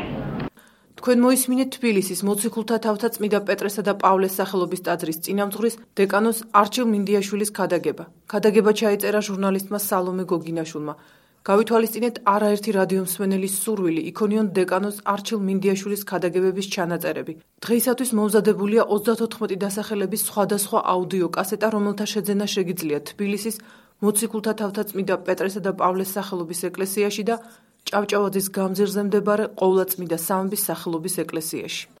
თქვენ მოისმინეთ თბილისის მოციქულთა თავთა წმინდა პეტრესა და პავლეს სახელობის ტაძრის წინამძღვრის დეკანოს არჩილ მინდიაშვილის ქადაგება. ქადაგება ჩაიწერა ჟურნალისტმა სალომე გოგინაშვილმა. გავითვალისწინეთ არაერთი რადიომსმენელის სურვილი იქონიონ დეკანოს არჩილ მინდიაშვილის ქადაგებების ჩანაწერები. დღეისათვის მომზადებულია 34 დასახელების სხვადასხვა აუდიო კასეტა, რომელთა შეძენა შეგიძლიათ თბილისის მოციქულთა თავთა წმინდა პეტრესა და პავლეს სახელობის ეკლესიაში და ჭავჭავაძის გამზირზე მდებარე ყოვლადწმინდა სამების სახელობის ეკლესიაში.